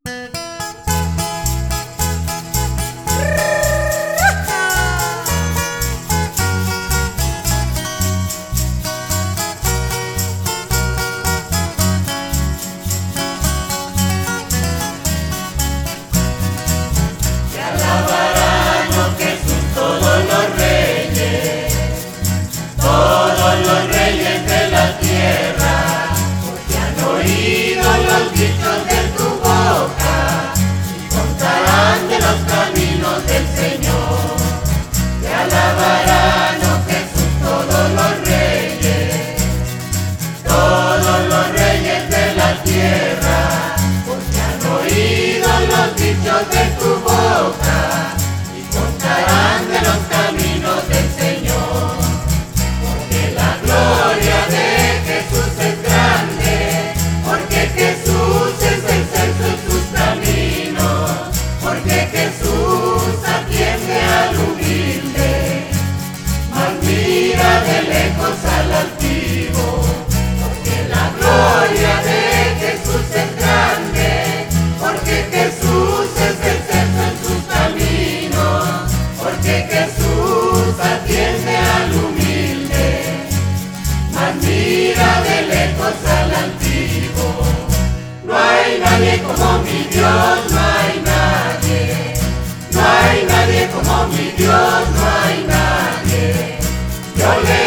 De tu boca y contarán de los caminos del Señor, porque la gloria de Jesús es grande, porque Jesús es el centro en sus caminos, porque Jesús atiende al humilde, mas mira de lejos al altivo, porque la gloria de Jesús es grande, porque Jesús es el centro en sus caminos, porque Jesús atiende al humilde, mas mira de lejos al altivo. No hay nadie como mi Dios, no hay nadie, no hay nadie como mi Dios, no hay nadie. Yo le